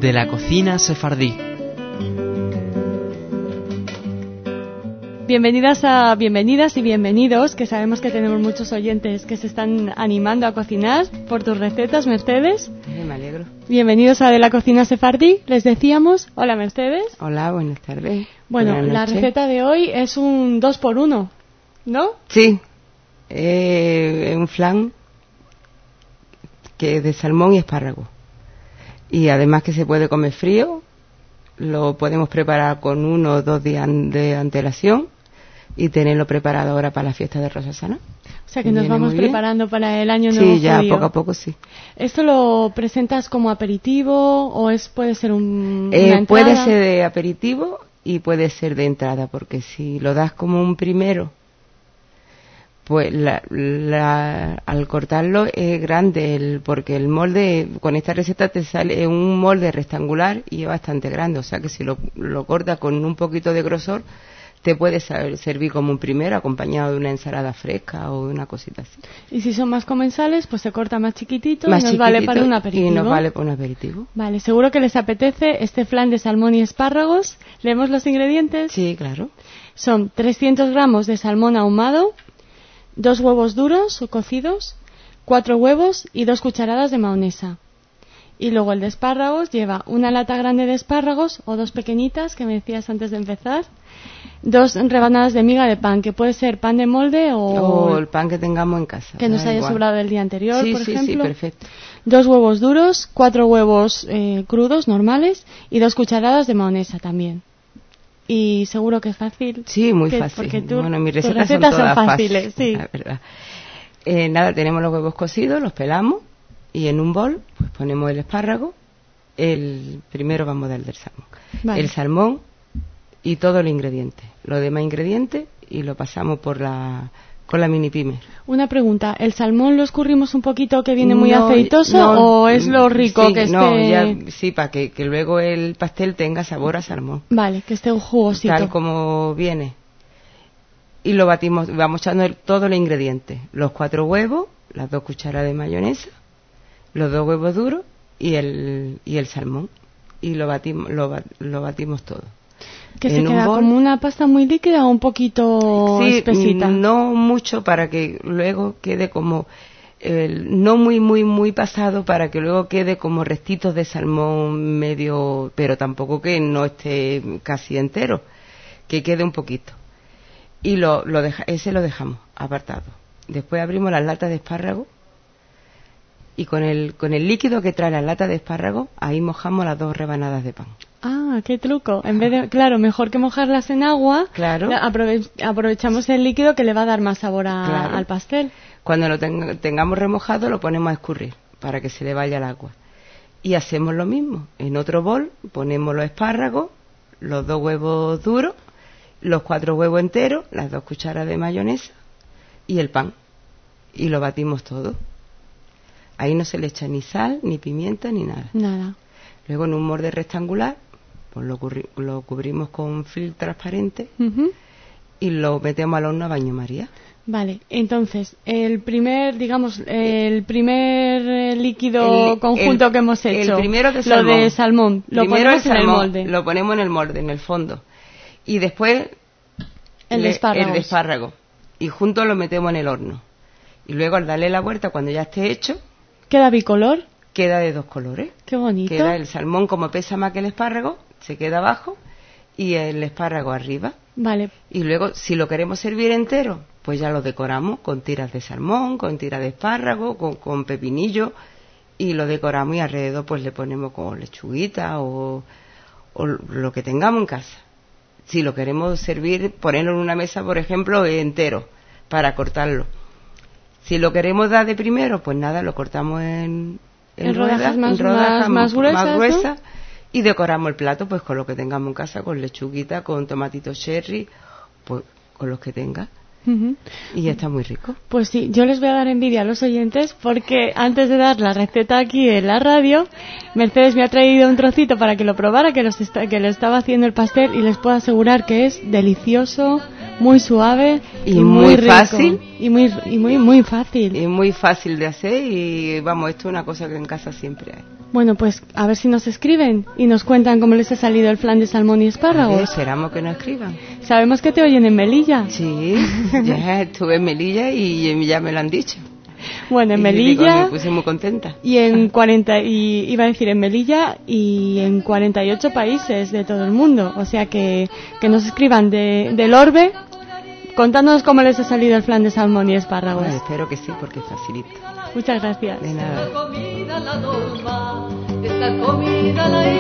de la cocina sefardí. Bienvenidas y bienvenidos, que sabemos que tenemos muchos oyentes que se están animando a cocinar por tus recetas, Mercedes. Me alegro. Bienvenidos a De la Cocina Sefardí, les decíamos. Hola, Mercedes. Hola, buenas tardes. Bueno, la receta de hoy es un 2x1, ¿no? Sí, un flan que es de salmón y espárrago. Y además que se puede comer frío, lo podemos preparar con 1 o 2 días de antelación y tenerlo preparado ahora para la fiesta de Rosasana. O sea que nos vamos preparando para el año nuevo. Sí, ya judío. poco a poco sí. ¿Esto lo presentas como aperitivo o puede ser una entrada? Puede ser de aperitivo y puede ser de entrada, porque si lo das como un primero, pues al cortarlo es grande, porque el molde, con esta receta te sale un molde rectangular y es bastante grande, o sea que si lo cortas con un poquito de grosor, te puede servir como un primero, acompañado de una ensalada fresca o de una cosita así. Y si son más comensales, pues se corta más chiquitito y nos vale para un aperitivo. Y nos vale para un aperitivo. Vale, seguro que les apetece este flan de salmón y espárragos. ¿Leemos los ingredientes? Sí, claro. Son 300 gramos de salmón ahumado, 2 huevos duros o cocidos, 4 huevos y 2 cucharadas de mayonesa. Y luego el de espárragos lleva una lata grande de espárragos o 2 pequeñitas, que me decías antes de empezar, 2 rebanadas de miga de pan, que puede ser pan de molde o el pan que tengamos en casa. Que nos haya sobrado del día anterior, por ejemplo. Sí, perfecto. 2 huevos duros, 4 huevos crudos, normales, y 2 cucharadas de mayonesa también. Y seguro que es fácil. Sí, muy fácil. Porque mis recetas son todas fáciles. Sí. La verdad. Nada, tenemos los huevos cocidos, los pelamos y en un bol pues ponemos el espárrago. Primero vamos a dar del salmón. Vale. El salmón y todos los ingredientes. Los demás ingredientes y lo pasamos con la mini pimer. Una pregunta, ¿el salmón lo escurrimos un poquito que viene muy aceitoso o es lo rico que esté...? Sí, para que luego el pastel tenga sabor a salmón. Vale, que esté jugosito. Tal como viene. Y lo batimos, vamos echando todos los ingredientes. Los 4 huevos, las 2 cucharadas de mayonesa, los 2 huevos duros y el salmón. Y lo batimos todo. ¿Que se queda como una pasta muy líquida o un poquito espesita? No mucho, para que luego quede como... no muy pasado, para que luego quede como restitos de salmón medio... Pero tampoco que no esté casi entero, que quede un poquito. Y ese lo dejamos apartado. Después abrimos las latas de espárrago y con el líquido que trae la lata de espárrago, ahí mojamos las 2 rebanadas de pan. Ah, qué truco. En vez de, claro, mejor que mojarlas en agua, claro, aprovechamos el líquido que le va a dar más sabor al pastel. Cuando lo tengamos remojado, lo ponemos a escurrir para que se le vaya el agua. Y hacemos lo mismo. En otro bol ponemos los espárragos, los 2 huevos duros, los 4 huevos enteros, las 2 cucharadas de mayonesa y el pan. Y lo batimos todo. Ahí no se le echa ni sal, ni pimienta, ni nada. Nada. Luego en un molde rectangular, pues lo cubrimos con film transparente y lo metemos al horno a baño María. Vale, entonces, el primer líquido conjunto que hemos hecho, el primero de salmón, lo de salmón, lo ponemos en el molde. Lo ponemos en el molde, en el fondo. Y después el de espárrago. Y juntos lo metemos en el horno. Y luego al darle la vuelta, cuando ya esté hecho... ¿Queda bicolor? Queda de 2 colores. Qué bonito. Queda el salmón, como pesa más que el espárrago, se queda abajo y el espárrago arriba. Vale. Y luego, si lo queremos servir entero, pues ya lo decoramos con tiras de salmón, con tiras de espárrago, con pepinillo, y lo decoramos y alrededor pues le ponemos con lechuguita o lo que tengamos en casa. Si lo queremos servir, ponerlo en una mesa, por ejemplo, entero, para cortarlo. Si lo queremos dar de primero, pues nada, lo cortamos en rodajas más gruesas, ¿no? Y decoramos el plato pues con lo que tengamos en casa, con lechuguita, con tomatitos cherry, pues con los que tenga. Y está muy rico. Pues sí, yo les voy a dar envidia a los oyentes, porque antes de dar la receta aquí en la radio, Mercedes me ha traído un trocito para que lo probara, que le estaba haciendo el pastel, y les puedo asegurar que es delicioso, muy suave y muy rico. Fácil. Y muy fácil. Y muy fácil de hacer, y vamos, esto es una cosa que en casa siempre hay. Bueno, pues a ver si nos escriben y nos cuentan cómo les ha salido el flan de salmón y espárragos. Esperamos que nos escriban. Sabemos que te oyen en Melilla. Sí, ya estuve en Melilla y ya me lo han dicho. Bueno, en Y Melilla... me puse muy contenta. Y en en Melilla y en 48 países de todo el mundo. O sea que nos escriban del Orbe contándonos cómo les ha salido el flan de salmón y espárragos. Bueno, espero que sí, porque es facilito. Muchas gracias. De nada. Esta comida la